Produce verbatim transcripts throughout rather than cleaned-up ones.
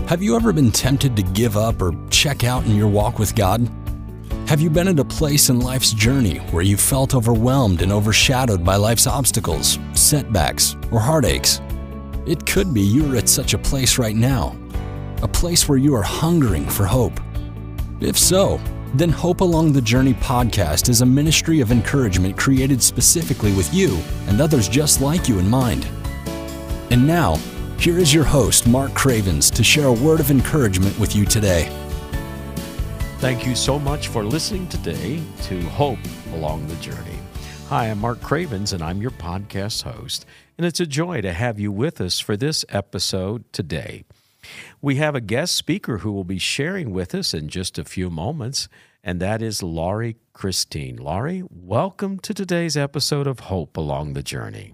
Have you ever been tempted to give up or check out in your walk with God? Have you been at a place in life's journey where you felt overwhelmed and overshadowed by life's obstacles, setbacks, or heartaches? It could be you are at such a place right now, a place where you are hungering for hope. If so, then Hope Along the Journey podcast is a ministry of encouragement created specifically with you and others just like you in mind. And now, here is your host, Mark Cravens, to share a word of encouragement with you today. Thank you so much for listening today to Hope Along the Journey. Hi, I'm Mark Cravens, and I'm your podcast host, and it's a joy to have you with us for this episode today. We have a guest speaker who will be sharing with us in just a few moments, and that is Laurie Christine. Laurie, welcome to today's episode of Hope Along the Journey.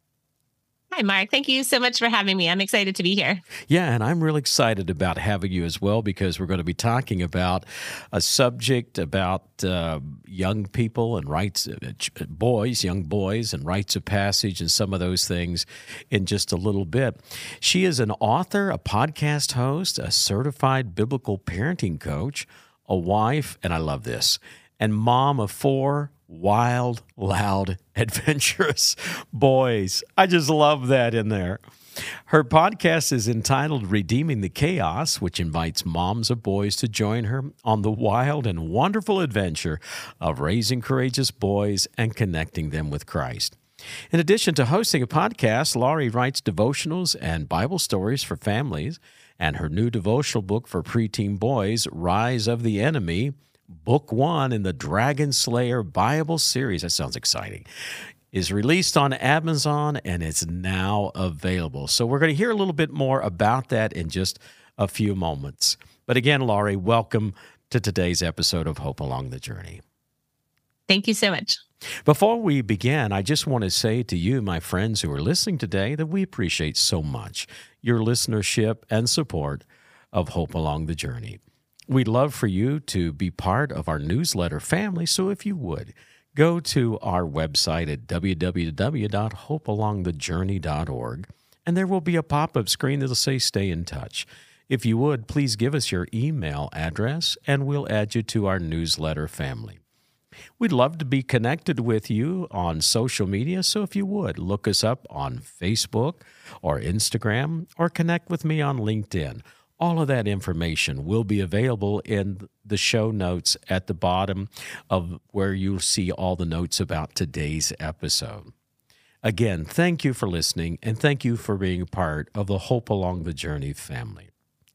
Hi, Mark. Thank you so much for having me. I'm excited to be here. Yeah, and I'm really excited about having you as well because we're going to be talking about a subject about uh, young people and rites, uh, boys, young boys and rites of passage and some of those things in just a little bit. She is an author, a podcast host, a certified biblical parenting coach, a wife, and I love this, and mom of four wild, loud, adventurous boys. I just love that in there. Her podcast is entitled Redeeming the Chaos, which invites moms of boys to join her on the wild and wonderful adventure of raising courageous boys and connecting them with Christ. In addition to hosting a podcast, Laurie writes devotionals and Bible stories for families, and her new devotional book for preteen boys, Rise of the Enemy, Book One in the Dragon Slayer Bible series, that sounds exciting, is released on Amazon and it's now available. So we're going to hear a little bit more about that in just a few moments. But again, Laurie, welcome to today's episode of Hope Along the Journey. Thank you so much. Before we begin, I just want to say to you, my friends who are listening today, that we appreciate so much your listenership and support of Hope Along the Journey. We'd love for you to be part of our newsletter family, so if you would, go to our website at w w w dot hope along the journey dot org, and there will be a pop-up screen that will say Stay in Touch. If you would, please give us your email address, and we'll add you to our newsletter family. We'd love to be connected with you on social media, so if you would, look us up on Facebook or Instagram, or connect with me on LinkedIn. All of that information will be available in the show notes at the bottom of where you'll see all the notes about today's episode. Again, thank you for listening, and thank you for being a part of the Hope Along the Journey family.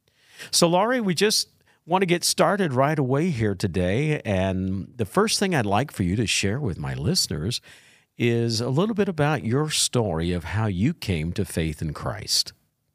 So, Laurie, we just want to get started right away here today, and the first thing I'd like for you to share with my listeners is a little bit about your story of how you came to faith in Christ.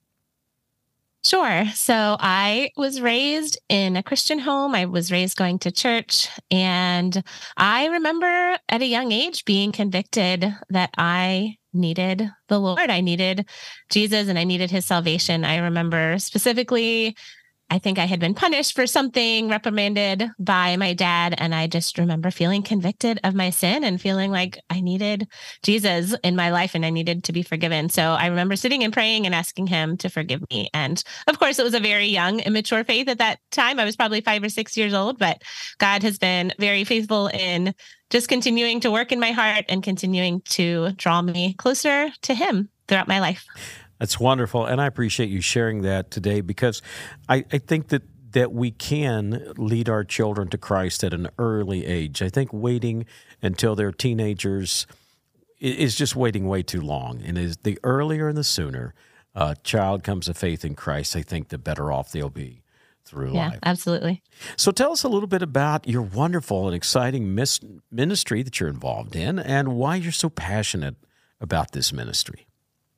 Sure. So I was raised in a Christian home. I was raised going to church. And I remember at a young age being convicted that I needed the Lord. I needed Jesus and I needed his salvation. I remember specifically, I think I had been punished for something, reprimanded by my dad. And I just remember feeling convicted of my sin and feeling like I needed Jesus in my life and I needed to be forgiven. So I remember sitting and praying and asking him to forgive me. And of course, it was a very young, immature faith at that time. I was probably five or six years old, but God has been very faithful in just continuing to work in my heart and continuing to draw me closer to him throughout my life. That's wonderful, and I appreciate you sharing that today because I, I think that, that we can lead our children to Christ at an early age. I think waiting until they're teenagers is just waiting way too long, and is the earlier and the sooner a child comes to faith in Christ, I think the better off they'll be through yeah, life. Yeah, absolutely. So tell us a little bit about your wonderful and exciting mis- ministry that you're involved in and why you're so passionate about this ministry.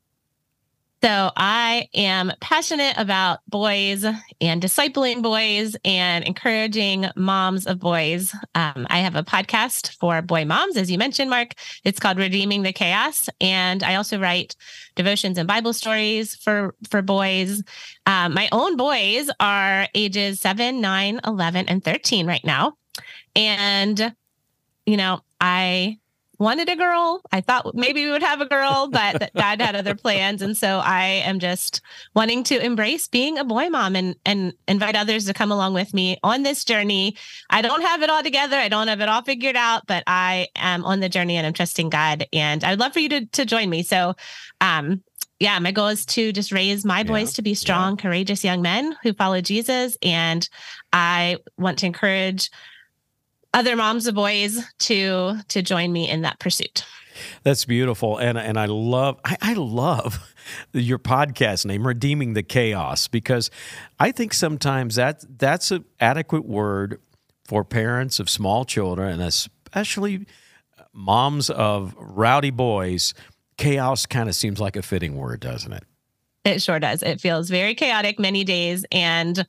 So I am passionate about boys and discipling boys and encouraging moms of boys. Um, I have a podcast for boy moms, as you mentioned, Mark. It's called Redeeming the Chaos. And I also write devotions and Bible stories for, for boys. Um, my own boys are ages seven, nine, eleven, and thirteen right now. And, you know, I wanted a girl. I thought maybe we would have a girl, but that God had other plans. And so I am just wanting to embrace being a boy mom and, and invite others to come along with me on this journey. I don't have it all together. I don't have it all figured out, but I am on the journey and I'm trusting God. And I'd love for you to, to join me. So, um, yeah, my goal is to just raise my boys Yeah, to be strong, yeah. courageous young men who follow Jesus. And I want to encourage other moms of boys to to join me in that pursuit. That's beautiful, and and I love I, I love your podcast name, Redeeming the Chaos, because I think sometimes that that's an adequate word for parents of small children, and especially moms of rowdy boys. Chaos kind of seems like a fitting word, doesn't it? It sure does. It feels very chaotic many days, and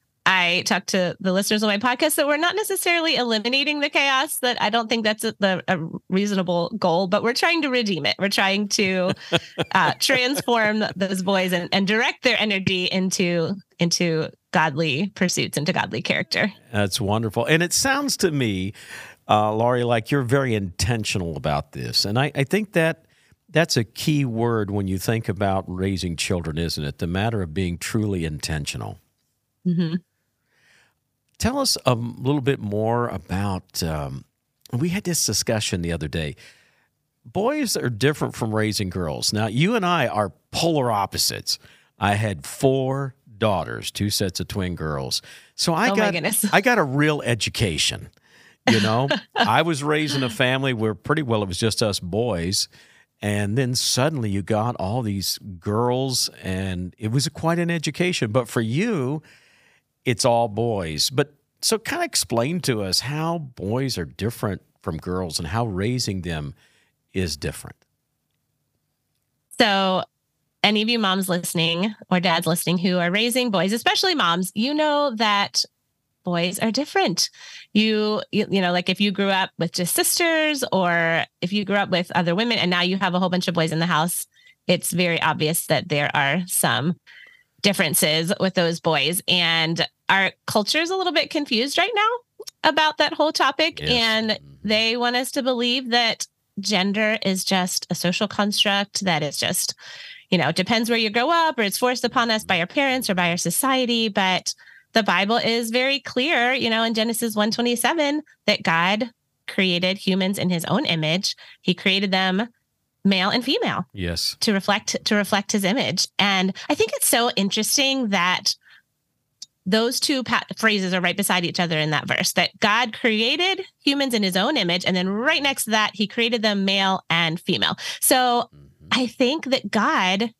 I talked to the listeners on my podcast that we're not necessarily eliminating the chaos. That I don't think that's a, the, a reasonable goal, but we're trying to redeem it. We're trying to uh, transform those boys and, and direct their energy into into godly pursuits, into godly character. That's wonderful, and it sounds to me, uh, Laurie, like you're very intentional about this, and I, I think that that's a key word when you think about raising children, isn't it? The matter of being truly intentional. Mm-hmm. Tell us a little bit more about, um, we had this discussion the other day. Boys are different from raising girls. Now, you and I are polar opposites. I had four daughters, two sets of twin girls. So I Oh, my got goodness. I got a real education. You know, I was raised in a family where pretty well it was just us boys. And then suddenly you got all these girls, and it was quite an education. But for you, it's all boys. But so kind of explain to us how boys are different from girls and how raising them is different. So any of you moms listening or dads listening who are raising boys, especially moms, you know that boys are different. You, you, you know, like if you grew up with just sisters, or if you grew up with other women and now you have a whole bunch of boys in the house, it's very obvious that there are some differences with those boys. And our culture is a little bit confused right now about that whole topic. Yes. And they want us to believe that gender is just a social construct, that it's just, you know, it depends where you grow up, or it's forced upon us by our parents or by our society. But the Bible is very clear, you know, in Genesis one twenty-seven, that God created humans in his own image. He created them male and female. Yes. To reflect to reflect his image. And I think it's so interesting that those two pa- phrases are right beside each other in that verse, that God created humans in his own image, and then right next to that, he created them male and female. So Mm-hmm. I think that God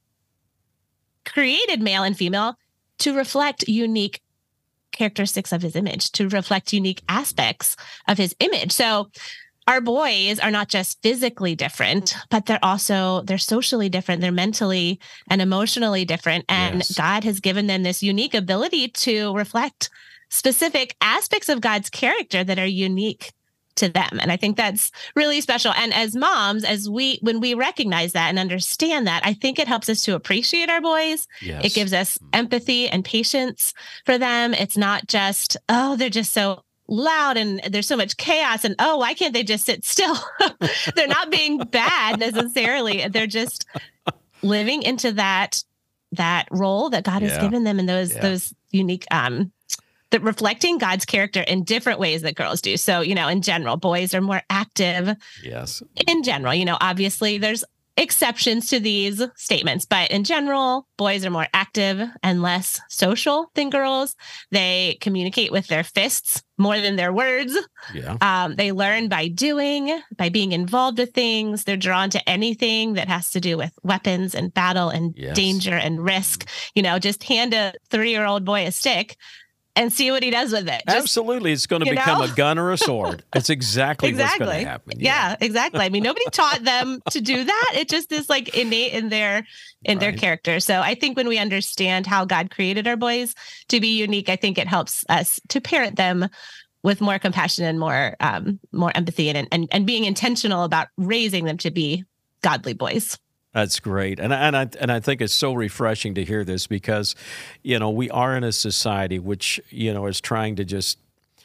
created male and female to reflect unique characteristics of his image, to reflect unique aspects of his image. So our boys are not just physically different, but they're also, they're socially different. They're mentally and emotionally different. And Yes. God has given them this unique ability to reflect specific aspects of God's character that are unique to them. And I think that's really special. And as moms, as we, when we recognize that and understand that, I think it helps us to appreciate our boys. Yes. It gives us empathy and patience for them. It's not just, oh, they're just so loud and there's so much chaos, and oh, why can't they just sit still? They're not being bad necessarily. They're just living into that that role that God Yeah. has given them, in those Yeah. those unique um that reflecting God's character in different ways that girls do. So, you know, in general, boys are more active Yes. in general. You know, obviously there's exceptions to these statements, but in general, boys are more active and less social than girls. They communicate with their fists more than their words. Yeah. Um, they learn by doing, by being involved with things. They're drawn to anything that has to do with weapons and battle and Yes. danger and risk. You know, just hand a three-year-old boy a stick and see what he does with it. Just, Absolutely. It's going to you become know? a gun or a sword. It's exactly, exactly. what's going to happen. Yeah. exactly. I mean, nobody taught them to do that. It just is like innate in their in their Right. character. So I think when we understand how God created our boys to be unique, I think it helps us to parent them with more compassion and more um, more empathy, and, and and being intentional about raising them to be godly boys. That's great. And, I- and, I, and I think it's so refreshing to hear this because, you know, we are in a society which, you know, is trying to just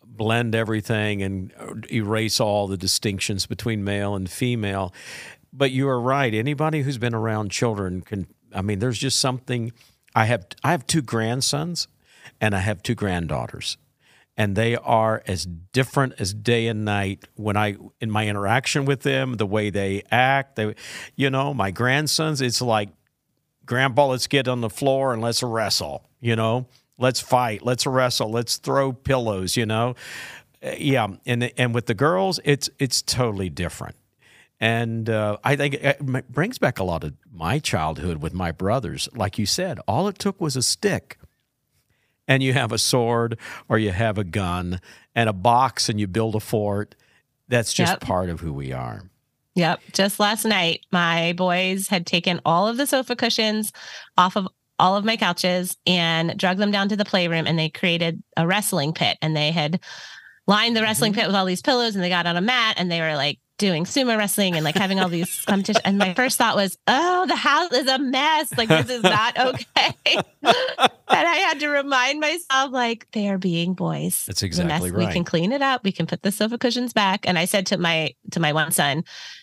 blend everything and erase all the distinctions between male and female. But you are right. Anybody who's been around children can, I mean, there's just something. I have I have two grandsons and I have two granddaughters. And they are as different as day and night when I, in my interaction with them, the way they act. They, you know, my grandsons, it's like, Grandpa, let's get on the floor and let's wrestle, you know, let's fight, let's wrestle, let's throw pillows, you know. Yeah. And and with the girls, it's it's totally different. And uh, I think it brings back a lot of my childhood with my brothers. Like you said, all it took was a stick. And you have a sword or you have a gun and a box and you build a fort. That's just yep. part of who we are. Yep. Just last night, my boys had taken all of the sofa cushions off of all of my couches and dragged them down to the playroom, and they created a wrestling pit, and they had lined the wrestling mm-hmm. pit with all these pillows, and they got on a mat and they were like doing sumo wrestling and like having all these competitions. And my first thought was, oh, the house is a mess. Like, this is not okay. And I had to remind myself, like, they are being boys. That's exactly right. We can clean it up. We can put the sofa cushions back. And I said to my, to my one son,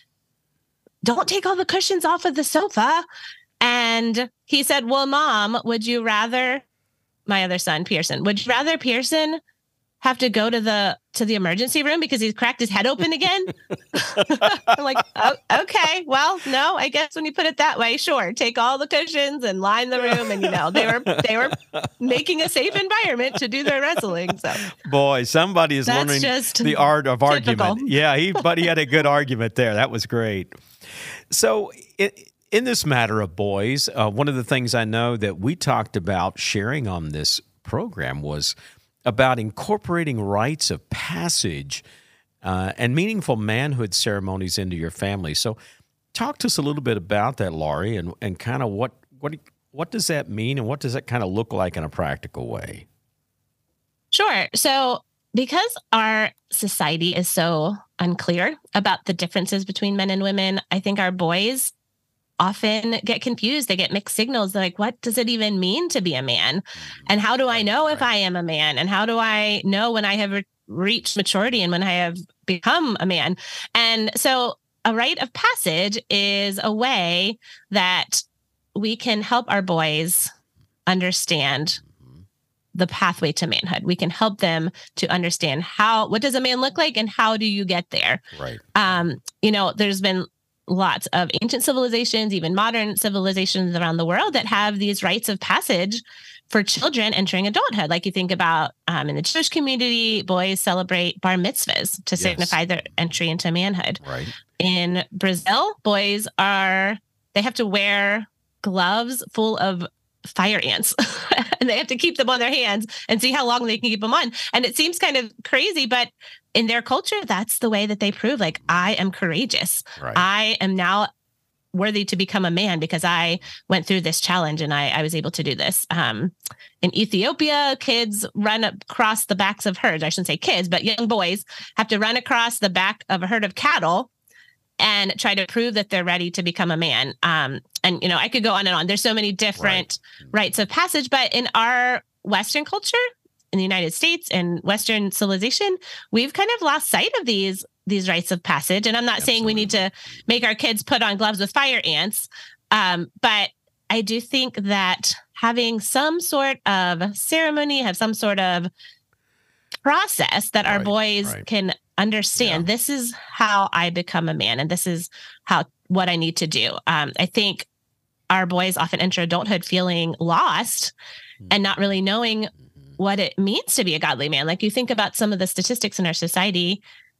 don't take all the cushions off of the sofa. And he said, well, Mom, would you rather, my other son, Pearson, would you rather Pearson have to go to the to the emergency room because he's cracked his head open again? I'm like, oh, okay, well, no, I guess when you put it that way, sure, take all the cushions and line the room, and you know they were they were making a safe environment to do their wrestling. So, boy, somebody is That's learning just the art of typical. argument. Yeah, he but he had a good argument there. That was great. So. It, In this matter of boys, uh, one of the things I know that we talked about sharing on this program was about incorporating rites of passage uh, and meaningful manhood ceremonies into your family. So talk to us a little bit about that, Laurie, and, and kind of what, what, what does that mean and what does that kind of look like in a practical way? Sure. So because our society is so unclear about the differences between men and women, I think our boys often get confused. They get mixed signals. They're like, what does it even mean to be a man? And how do I know if I am a man? And how do I know when I have re- reached maturity and when I have become a man? And so a rite of passage is a way that we can help our boys understand the pathway to manhood. We can help them to understand how, what does a man look like and how do you get there? Right. Um, you know, there's been lots of ancient civilizations, even modern civilizations around the world that have these rites of passage for children entering adulthood. Like you think about um, in the Jewish community, boys celebrate bar mitzvahs to yes. signify their entry into manhood. Right. In Brazil, boys are, they have to wear gloves full of fire ants and they have to keep them on their hands and see how long they can keep them on. And it seems kind of crazy, but in their culture, that's the way that they prove, like, I am courageous. Right. I am now worthy to become a man because I went through this challenge and I, I was able to do this. Um, in Ethiopia, kids run across the backs of herds. I shouldn't say kids, but young boys have to run across the back of a herd of cattle and try to prove that they're ready to become a man. Um, and, you know, I could go on and on. There's so many different right. rites of passage, but in our Western culture, in the United States and Western civilization, we've kind of lost sight of these, these rites of passage. And I'm not Absolutely. saying we need to make our kids put on gloves with fire ants. Um, but I do think that having some sort of ceremony, have some sort of process that our right, boys right. can understand. Yeah. This is how I become a man, and this is how what I need to do. Um, I think our boys often enter adulthood feeling lost mm-hmm. and not really knowing mm-hmm. what it means to be a godly man. Like you think about some of the statistics in our society,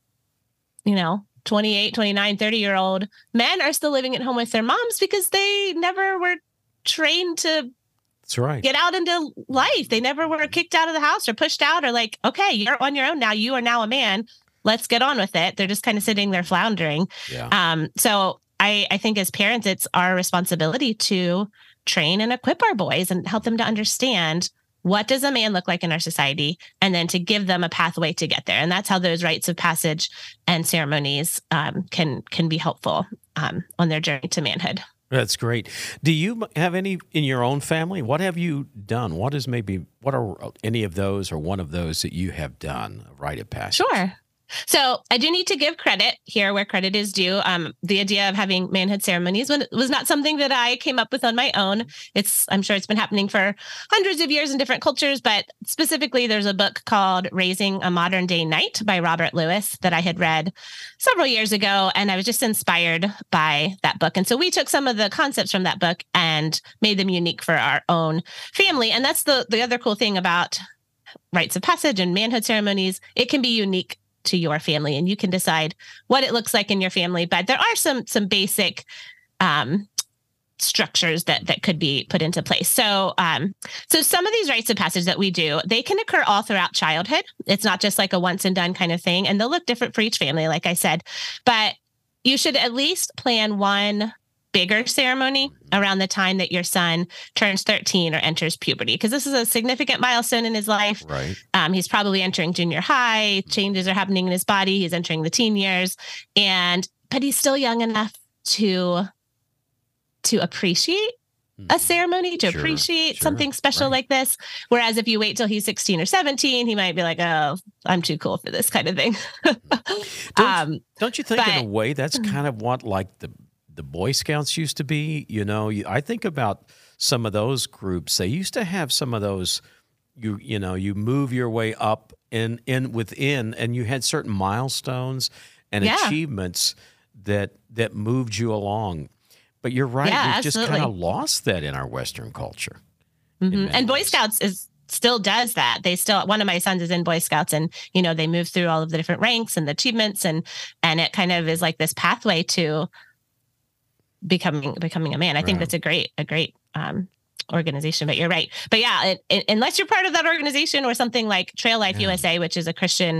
you know, twenty-eight, twenty-nine, thirty year old men are still living at home with their moms because they never were trained to That's right. get out into life. They never were kicked out of the house or pushed out or like, okay, you're on your own now. You are now a man. Let's get on with it. They're just kind of sitting there floundering. Yeah. Um, so I, I think as parents, it's our responsibility to train and equip our boys and help them to understand what does a man look like in our society, and then to give them a pathway to get there. And that's how those rites of passage and ceremonies um, can can be helpful um, on their journey to manhood. That's great. Do you have any in your own family? What have you done? What is maybe, what are any of those or one of those that you have done, a rite of passage? Sure. So I do need to give credit here where credit is due. Um, the idea of having manhood ceremonies was not something that I came up with on my own. It's, I'm sure it's been happening for hundreds of years in different cultures, but specifically there's a book called Raising a Modern Day Knight by Robert Lewis that I had read several years ago. And I was just inspired by that book. And so we took some of the concepts from that book and made them unique for our own family. And that's the, the other cool thing about rites of passage and manhood ceremonies. It can be unique to your family, and you can decide what it looks like in your family. But there are some some basic um, structures that that could be put into place. So, um, so some of these rites of passage that we do, they can occur all throughout childhood. It's not just like a once and done kind of thing, and they'll look different for each family, like I said. But you should at least plan one bigger ceremony around the time that your son turns thirteen or enters puberty, because this is a significant milestone in his life. Right. Um, he's probably entering junior high. Changes are happening in his body. He's entering the teen years, and but he's still young enough to to appreciate a ceremony, to Sure, appreciate sure, something special right. like this. Whereas if you wait till he's sixteen or seventeen, he might be like, "Oh, I'm too cool for this kind of thing." Don't, um, don't you think but- in a way that's kind of what like the the Boy Scouts used to be? You know, you, I think about some of those groups. They used to have some of those. You you know, you move your way up in in within, and you had certain milestones and Yeah. achievements that that moved you along. But you're right. Yeah, We've just absolutely. kind of lost that in our Western culture. Mhm. in many And Boy ways. Scouts is still does that. They still, one of my sons is in Boy Scouts, and you know they move through all of the different ranks and the achievements, and and it kind of is like this pathway to becoming becoming a man. I think Right. that's a great a great um, organization. But you're right. But yeah, it, it, unless you're part of that organization or something like Trail Life Yeah. U S A, which is a Christian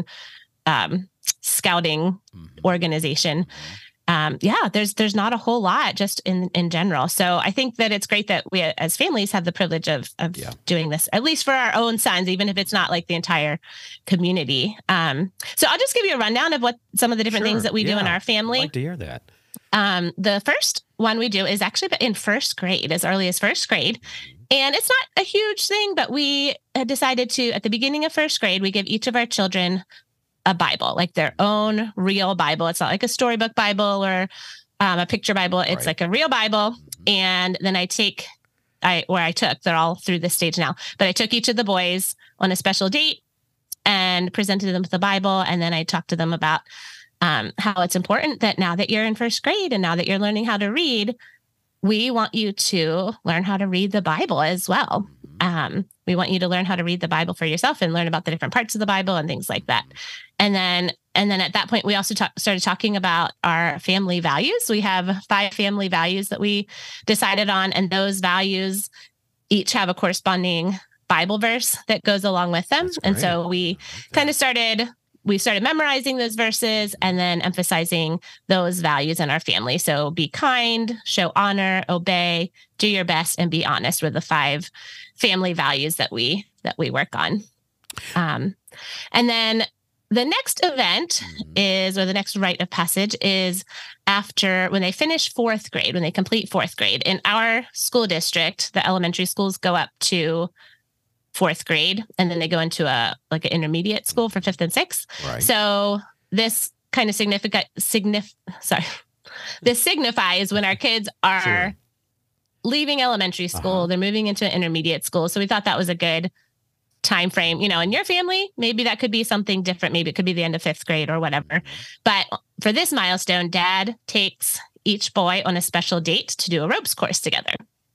um, scouting Mhm. organization. Um, yeah, there's there's not a whole lot just in in general. So I think that it's great that we as families have the privilege of of Yeah. doing this, at least for our own sons, even if it's not like the entire community. Um, so I'll just give you a rundown of what some of the different things Sure, that we do in yeah. our I'd family. like to hear that. Um, the first one we do is actually in first grade, as early as first grade. And it's not a huge thing, but we had decided to, at the beginning of first grade, we give each of our children a Bible, like their own real Bible. It's not like a storybook Bible or um, a picture Bible. It's Right. like a real Bible. And then I take, I where I took, they're all through this stage now, but I took each of the boys on a special date and presented them with the Bible. And then I talked to them about um, how it's important that now that you're in first grade and now that you're learning how to read, we want you to learn how to read the Bible as well. Um, we want you to learn how to read the Bible for yourself and learn about the different parts of the Bible and things like that. And then, and then at that point, we also talk, started talking about our family values. We have five family values that we decided on, and those values each have a corresponding Bible verse that goes along with them. That's And great. so we kind of started, we started memorizing those verses and then emphasizing those values in our family. So be kind, show honor, obey, do your best, and be honest were the five family values that we that we work on. Um, and then the next event is, or the next rite of passage is after when they finish fourth grade, when they complete fourth grade. In our school district, the elementary schools go up to fourth grade, and then they go into a like an intermediate school for fifth and sixth. Right. So this kind of significant signif sorry. This signifies when our kids are Sure. leaving elementary school, Uh-huh. they're moving into intermediate school. So we thought that was a good time frame. You know, in your family, maybe that could be something different. Maybe it could be the end of fifth grade or whatever. But for this milestone, Dad takes each boy on a special date to do a ropes course together.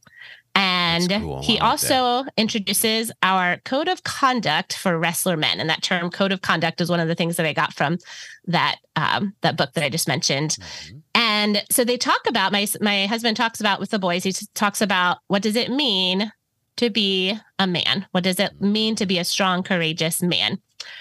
And That's cool. I he like also introduces our code of conduct for wrestler men. And that term code of conduct is one of the things that I got from that um, that book that I just mentioned. Mhm. And so they talk about, my my husband talks about with the boys, he talks about what does it mean to be a man? What does it mean to be a strong, courageous man?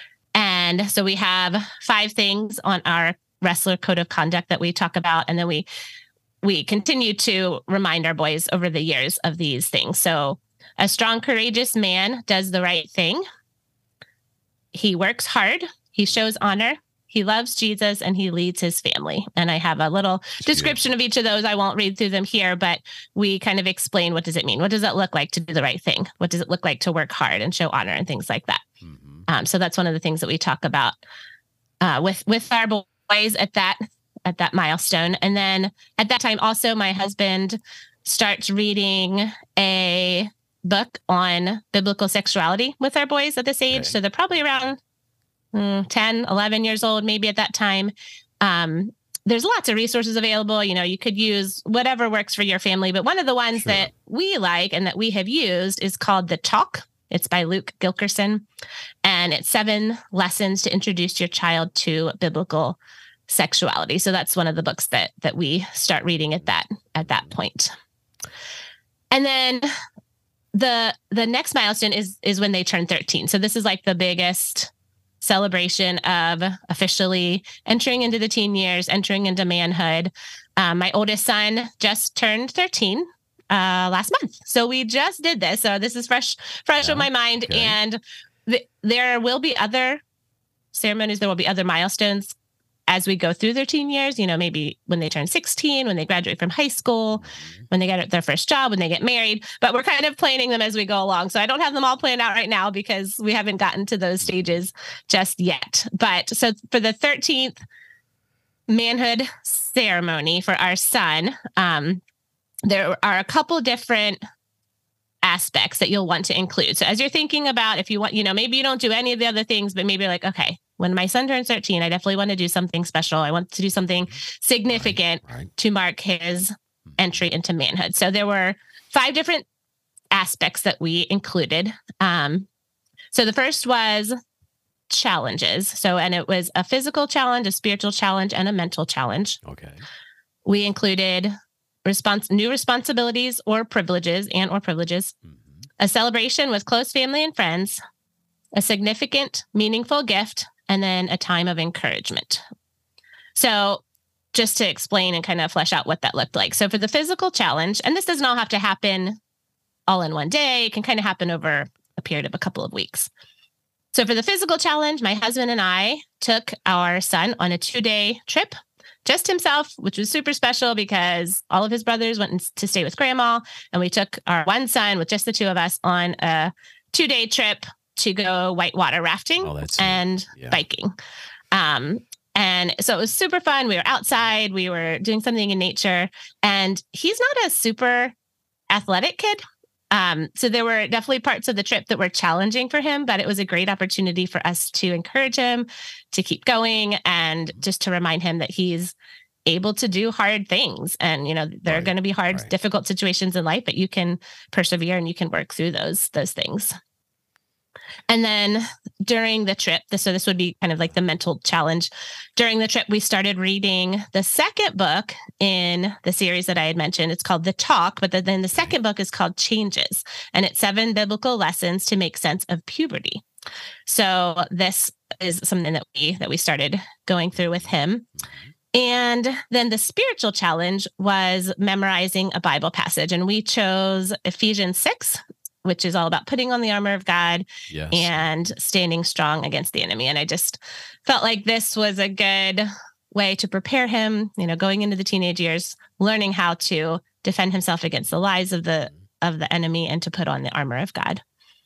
And so we have five things on our wrestler code of conduct that we talk about. And then we we continue to remind our boys over the years of these things. So a strong, courageous man does the right thing. He works hard. He shows honor. he loves Jesus, and he leads his family. And I have a little That's description beautiful. of each of those. I won't read through them here, but we kind of explain, what does it mean? What does it look like to do the right thing? What does it look like to work hard and show honor and things like that? Mm-hmm. Um, so that's one of the things that we talk about uh, with with our boys at that at that milestone. And then at that time, also my husband starts reading a book on biblical sexuality with our boys at this age. Okay. So they're probably around mm, ten, eleven years old, maybe at that time. Um, there's lots of resources available. You know, you could use whatever works for your family. But one of the ones Sure. that we like and that we have used is called The Talk. It's by Luke Gilkerson, and it's seven lessons to introduce your child to biblical sexuality. So that's one of the books that that we start reading at that at that point. And then the the next milestone is is when they turn thirteen. So this is like the biggest celebration of officially entering into the teen years, entering into manhood. Um, my oldest son just turned thirteen uh, last month. So we just did this. So this is fresh, fresh Yeah. on my mind. Okay. And th- there will be other ceremonies. There will be other milestones as we go through their teen years, you know, maybe when they turn sixteen, when they graduate from high school, when they get their first job, when they get married, but we're kind of planning them as we go along. So I don't have them all planned out right now because we haven't gotten to those stages just yet. But so for the thirteenth manhood ceremony for our son, um, there are a couple different aspects that you'll want to include. So as you're thinking about, if you want, you know, maybe you don't do any of the other things, but maybe you're like, okay, when my son turns thirteen, I definitely want to do something special. I want to do something significant Right, right. to mark his entry into manhood. So there were five different aspects that we included. Um, so the first was challenges. So, and it was a physical challenge, a spiritual challenge, and a mental challenge. Okay. We included response, new responsibilities or privileges and or privileges, Mhm. a celebration with close family and friends, a significant, meaningful gift, and then a time of encouragement. So just to explain and kind of flesh out what that looked like. So for the physical challenge, and this doesn't all have to happen all in one day, it can kind of happen over a period of a couple of weeks. So for the physical challenge, my husband and I took our son on a two-day trip, just himself, which was super special because all of his brothers went to stay with grandma, and we took our one son with just the two of us on a two-day trip to go whitewater rafting Oh, that's neat. and Yeah. biking. Um, and so it was super fun. We were outside, we were doing something in nature, and he's not a super athletic kid. Um, so there were definitely parts of the trip that were challenging for him, but it was a great opportunity for us to encourage him to keep going and just to remind him that he's able to do hard things. And, you know, there are Right, going to be hard, right. difficult situations in life, but you can persevere and you can work through those, those things. And then during the trip, this, so this would be kind of like the mental challenge. During the trip, we started reading the second book in the series that I had mentioned. It's called The Talk, but then the second book is called Changes, and it's seven biblical lessons to make sense of puberty. So this is something that we that we started going through with him. And then the spiritual challenge was memorizing a Bible passage, and we chose Ephesians six, which is all about putting on the armor of God Yes. and standing strong against the enemy. And I just felt like this was a good way to prepare him, you know, going into the teenage years, learning how to defend himself against the lies of the of the enemy and to put on the armor of God.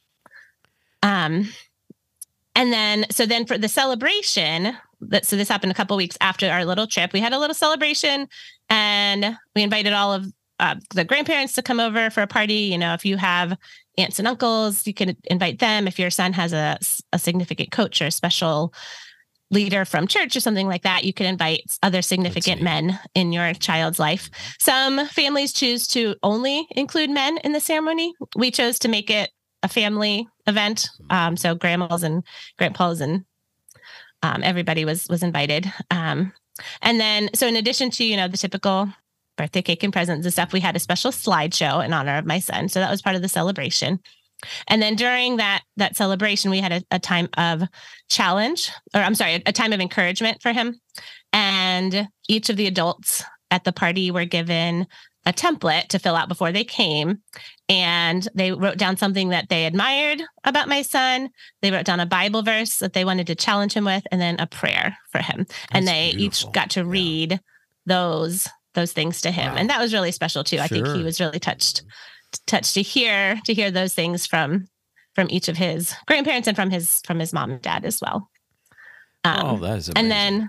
Um, and then, so then for the celebration, that, so this happened a couple weeks after our little trip, we had a little celebration, and we invited all of uh, the grandparents to come over for a party. You know, if you have aunts and uncles, you can invite them. If your son has a, a significant coach or a special leader from church or something like that, you can invite other significant neat. men in your child's life. Some families choose to only include men in the ceremony. We chose to make it a family event. Um, so grandmas and grandpas and um, everybody was was invited. Um, and then, so in addition to, you know, the typical birthday cake and presents and stuff, we had a special slideshow in honor of my son. So that was part of the celebration. And then during that that celebration, we had a, a time of challenge, or I'm sorry, a, a time of encouragement for him. And each of the adults at the party were given a template to fill out before they came. And they wrote down something that they admired about my son. They wrote down a Bible verse that they wanted to challenge him with, and then a prayer for him. That's and they beautiful. Each got to read yeah. those those things to him. Wow. And that was really special too. Sure. I think he was really touched touched to hear to hear those things from from each of his grandparents and from his from his mom and dad as well. Um, oh, that is amazing. And then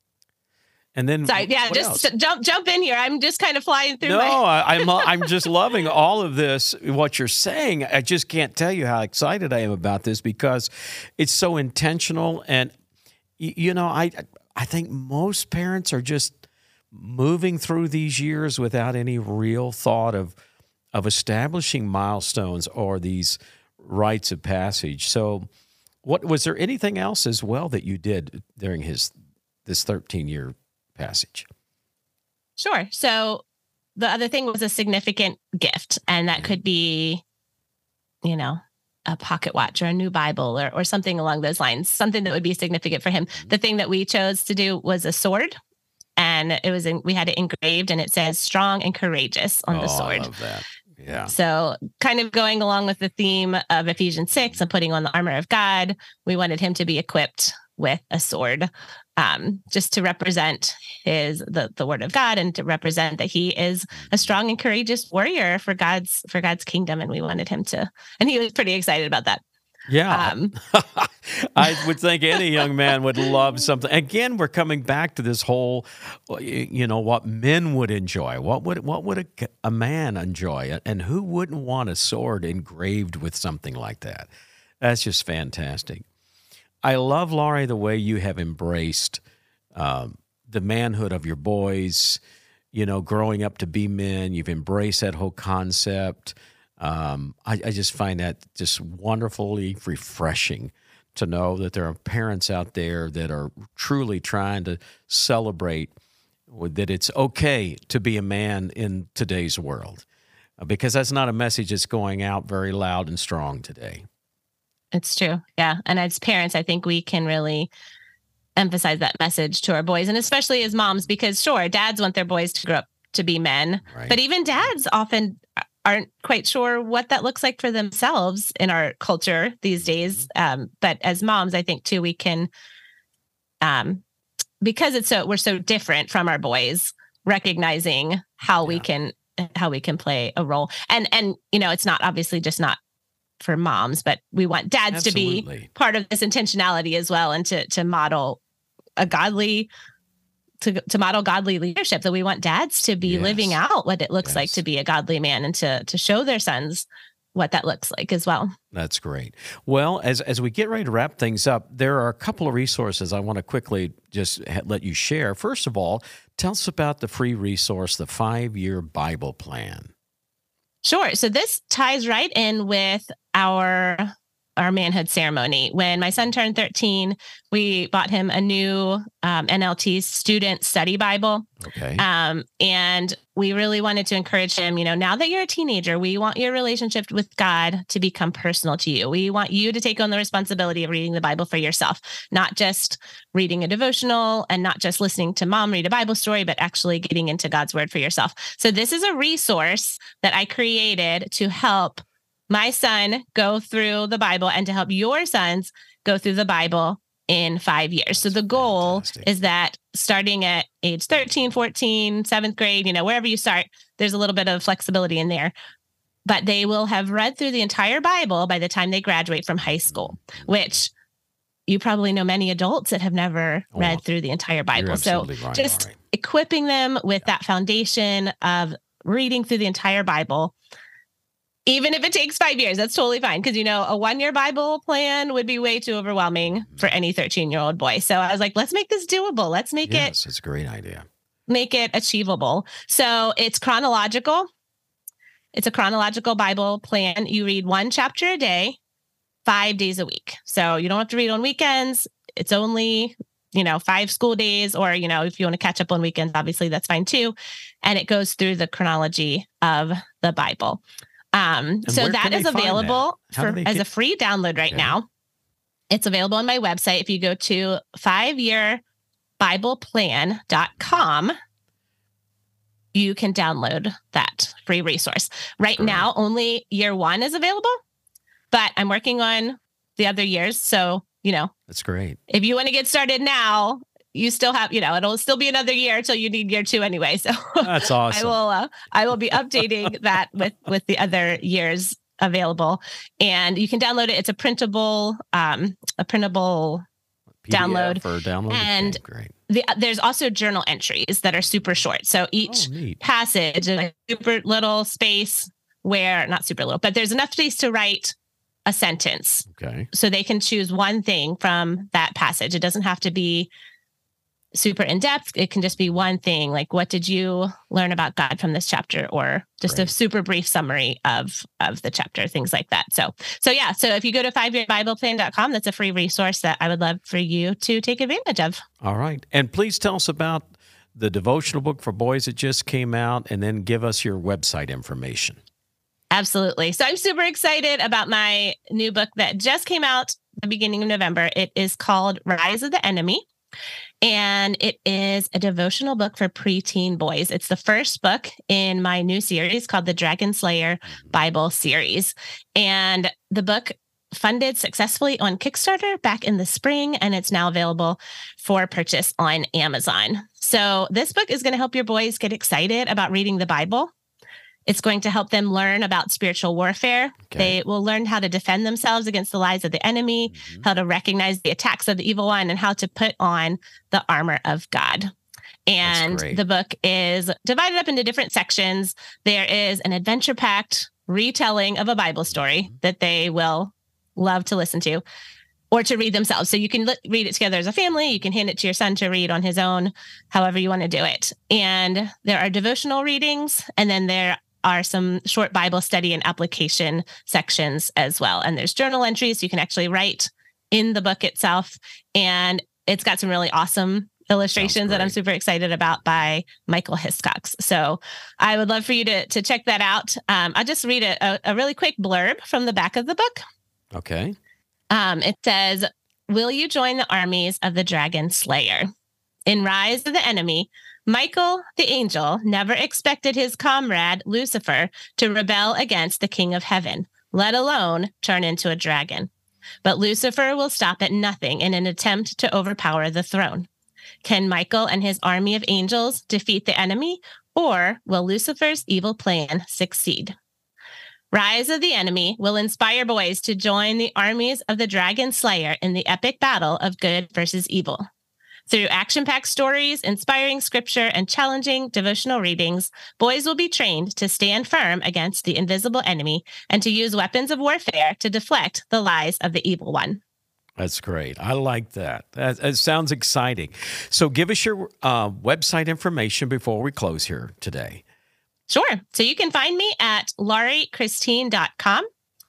And then, sorry, yeah, just else? jump jump in here. I'm just kind of flying through. No, my- I, I'm I'm just loving all of this. What you're saying, I just can't tell you how excited I am about this because it's so intentional. And you know, I I think most parents are just moving through these years without any real thought of of establishing milestones or these rites of passage. So, what was there anything else as well that you did during his this thirteen year passage? Sure. So the other thing was a significant gift, and that could be, you know, a pocket watch or a new Bible or or something along those lines, something that would be significant for him. The thing that we chose to do was a sword, and it was in, we had it engraved, and it says "strong and courageous" on oh, the sword. I love that. Yeah. So kind of going along with the theme of Ephesians six and putting on the armor of God, we wanted him to be equipped with a sword, um, just to represent his the, the word of God and to represent that he is a strong and courageous warrior for God's for God's kingdom. And we wanted him to, and he was pretty excited about that. Yeah. Um, I would think any young man would love something. Again, we're coming back to this whole, you know, what men would enjoy. What would what would a, a man enjoy? And who wouldn't want a sword engraved with something like that? That's just fantastic. I love, Laurie, the way you have embraced um, the manhood of your boys, you know, growing up to be men. You've embraced that whole concept. Um, I, I just find that just wonderfully refreshing to know that there are parents out there that are truly trying to celebrate that it's okay to be a man in today's world, because that's not a message that's going out very loud and strong today. It's true. Yeah. And as parents, I think we can really emphasize that message to our boys, and especially as moms, because sure, dads want their boys to grow up to be men, right. But even dads often aren't quite sure what that looks like for themselves in our culture these days. Um, but as moms, I think too, we can, um, because it's so, we're so different from our boys, recognizing how yeah. we can, how we can play a role. And, and, you know, it's not obviously just not for moms, but we want dads Absolutely. To be part of this intentionality as well, and to to model a godly to to model godly leadership. That we want dads to be yes. living out what it looks yes. like to be a godly man, and to to show their sons what that looks like as well. That's great. Well, as as we get ready to wrap things up, there are a couple of resources I want to quickly just let you share. First of all, tell us about the free resource, the five-year Bible plan. Sure. So this ties right in with our our manhood ceremony. When my son turned thirteen, we bought him a new um, N L T Student Study Bible. Okay. Um, and we really wanted to encourage him, you know, now that you're a teenager, we want your relationship with God to become personal to you. We want you to take on the responsibility of reading the Bible for yourself, not just reading a devotional and not just listening to mom read a Bible story, but actually getting into God's word for yourself. So this is a resource that I created to help my son go through the Bible and to help your sons go through the Bible in five years. So the goal Fantastic. Is that starting at age thirteen, fourteen, seventh grade, you know, wherever you start, there's a little bit of flexibility in there, but they will have read through the entire Bible by the time they graduate from high school, which you probably know many adults that have never oh, read through the entire Bible. So right, just right. equipping them with yeah. that foundation of reading through the entire Bible. Even if it takes five years, that's totally fine. Because, you know, a one-year Bible plan would be way too overwhelming for any thirteen-year-old boy. So I was like, let's make this doable. Let's make yes, it. Yes, it's a great idea. Make it achievable. So it's chronological. It's a chronological Bible plan. You read one chapter a day, five days a week. So you don't have to read on weekends. It's only, you know, five school days, or, you know, if you want to catch up on weekends, obviously that's fine too. And it goes through the chronology of the Bible. Um, so that is available that? for as a free download right okay. now. It's available on my website. If you go to five year bible plan dot com, you can download that free resource. Right Great. now, only year one is available, but I'm working on the other years. So, you know, that's great. If you want to get started now, you still have, you know, it'll still be another year till you need year two anyway. So that's awesome. I will, uh, I will be updating that with, with the other years available, and you can download it. It's a printable, um, a printable P D F download for download. and okay, great. The, there's also journal entries that are super short. So each oh, passage is a super little space where, not super little, but there's enough space to write a sentence. Okay. So they can choose one thing from that passage. It doesn't have to be super in depth. It can just be one thing. Like, what did you learn about God from this chapter? Or just Great. a super brief summary of, of the chapter, things like that. So, so yeah. So if you go to five year bible plan dot com, that's a free resource that I would love for you to take advantage of. All right. And please tell us about the devotional book for boys that just came out, and then give us your website information. Absolutely. So I'm super excited about my new book that just came out the beginning of November. It is called Rise of the Enemy, and it is a devotional book for preteen boys. It's the first book in my new series called the Dragon Slayer Bible series. And the book funded successfully on Kickstarter back in the spring, and it's now available for purchase on Amazon. So this book is going to help your boys get excited about reading the Bible. It's going to help them learn about spiritual warfare. Okay. They will learn how to defend themselves against the lies of the enemy, mm-hmm. how to recognize the attacks of the evil one, and how to put on the armor of God. And the book is divided up into different sections. There is an adventure-packed retelling of a Bible story mm-hmm. that they will love to listen to or to read themselves. So you can li- read it together as a family. You can hand it to your son to read on his own, however you want to do it. And there are devotional readings, and then there are some short Bible study and application sections as well. And there's journal entries you can actually write in the book itself. And it's got some really awesome illustrations that I'm super excited about by Michael Hiscox. So I would love for you to, to check that out. Um, I'll just read a, a really quick blurb from the back of the book. Okay. Um, it says, "Will you join the armies of the Dragon Slayer? In Rise of the Enemy, Michael, the angel, never expected his comrade, Lucifer, to rebel against the King of Heaven, let alone turn into a dragon. But Lucifer will stop at nothing in an attempt to overpower the throne. Can Michael and his army of angels defeat the enemy, or will Lucifer's evil plan succeed? Rise of the Enemy will inspire boys to join the armies of the Dragon Slayer in the epic battle of good versus evil. Through action-packed stories, inspiring scripture, and challenging devotional readings, boys will be trained to stand firm against the invisible enemy and to use weapons of warfare to deflect the lies of the evil one." That's great. I like that. That, that sounds exciting. So give us your uh, website information before we close here today. Sure. So you can find me at laurie christine dot com.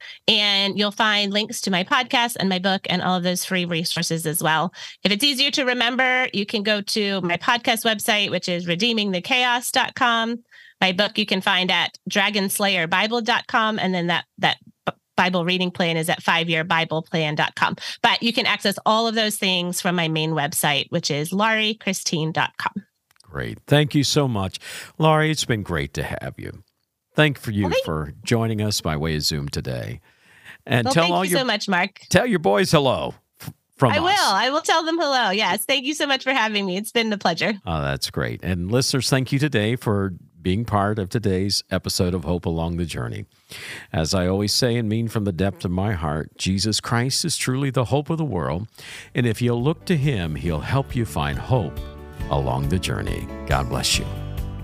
And you'll find links to my podcast and my book and all of those free resources as well. If it's easier to remember, you can go to my podcast website, which is redeeming the chaos dot com. My book you can find at dragon slayer bible dot com. And then that, that Bible reading plan is at five year bible plan dot com. But you can access all of those things from my main website, which is laurie christine dot com. Great. Thank you so much. Laurie, it's been great to have you. Thank for you well, for joining us by way of Zoom today. And well, tell thank all you your, so much, Mark. Tell your boys hello f- from I us. will. I will tell them hello. Yes. Thank you so much for having me. It's been a pleasure. Oh, that's great. And listeners, thank you today for being part of today's episode of Hope Along the Journey. As I always say and mean from the depth of my heart, Jesus Christ is truly the hope of the world. And if you'll look to him, he'll help you find hope along the journey. God bless you.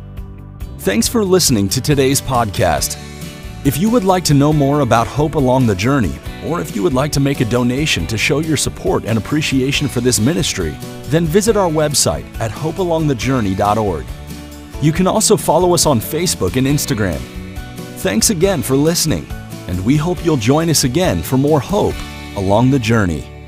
Thanks for listening to today's podcast. If you would like to know more about Hope Along the Journey, or if you would like to make a donation to show your support and appreciation for this ministry, then visit our website at hope along the journey dot org. You can also follow us on Facebook and Instagram. Thanks again for listening, and we hope you'll join us again for more hope along the journey.